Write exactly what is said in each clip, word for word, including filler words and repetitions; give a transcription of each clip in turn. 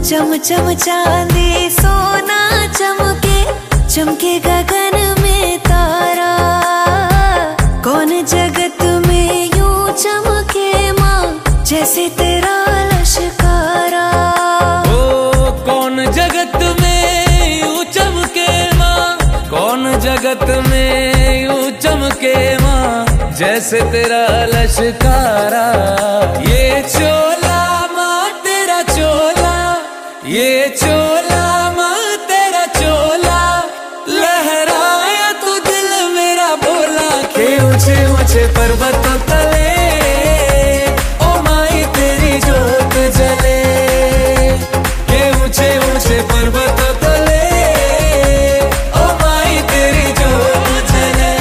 चम चम चांदी सोना चमके, चमके गगन में तारा। कौन जगत में यूं चमके माँ, जैसे तेरा लश्कारा। ओ कौन जगत में यूं चमके माँ, कौन जगत में यूं चमके माँ, जैसे तेरा लश्कारा। ये चोला माँ तेरा चोला, ये चोला माँ तेरा चोला, लहराया तू दिल मेरा बोला। के ऊंचे ऊंचे पर्वतों तले ओ माई तेरी जोत जले, के ऊंचे ऊंचे पर्वतों तले ओ माई तेरी जोत जले।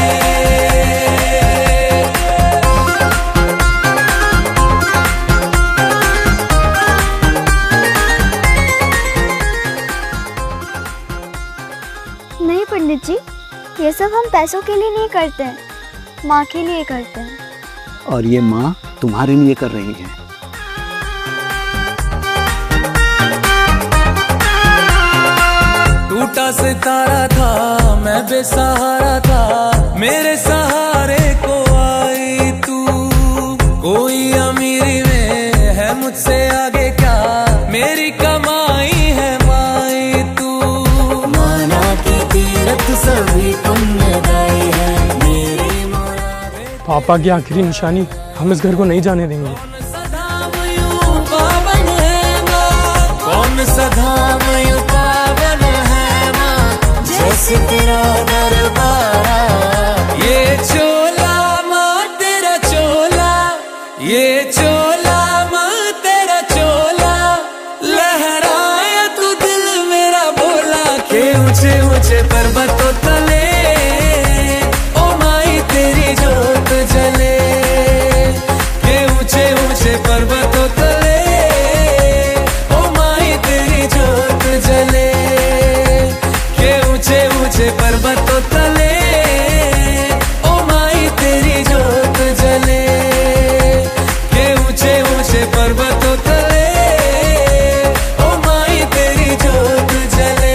नहीं पंडित जी, ये सब हम पैसों के लिए नहीं करते हैं, माँ के लिए करते हैं। और ये माँ तुम्हारे लिए कर रही है। टूटा सितारा था मैं बेसहारा था, मेरे सहारे को आई तू। कोई अमीरी में है मुझसे आगे क्या, मेरी कमाई है माई तू। माना की तीरथ सभी पुण्यदायी है, मेरी मुरादें। पापा की आखिरी निशानी, हम इस घर को नहीं जाने देंगे। कौन सधाम यूं पावन है माँ, कौन सधाम यूं पावन है माँ, जैसे तेरा दरबारा। ये चोला माँ तेरा चोला, ये चोला माँ तेरा चोला, लहराया तू दिल मेरा बोला। के ऊंचे ऊंचे पर्वतों तले ओ माई तेरी जोत जले, के ऊंचे ऊंचे पर्वतों तले ओ माई तेरी जोत जले, के ऊंचे ऊंचे पर्वतों तले ओ माई तेरी जोत जले, के ऊंचे ऊंचे पर्वतों तले ओ माई तेरी जोत जले।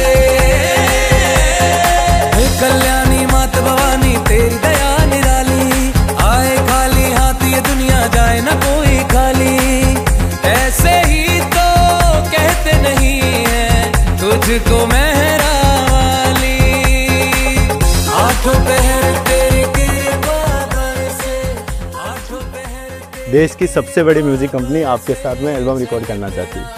हे कल्याणी मात भवानी तेरी दया निराली, आए खाली हाथ ये दुनिया जाए न कोई खाली। ऐसे ही तो कहते नहीं है तुझको मेहरा वाली, आठों पहर तेरी कृपा बरसे, आठों पहर। देश की सबसे बड़ी म्यूजिक कंपनी आपके साथ में एल्बम रिकॉर्ड करना चाहती है।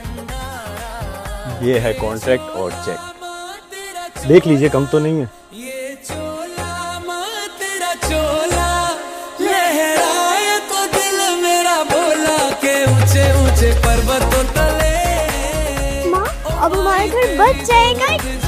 ये है कॉन्ट्रैक्ट और चेक, देख लीजिए कम तो नहीं है। ये चोला माँ तेरा चोला, लहराया तो दिल मेरा बोला। के ऊंचे ऊंचे पर्वतों तले माँ अब हमारा घर बच जाएगा।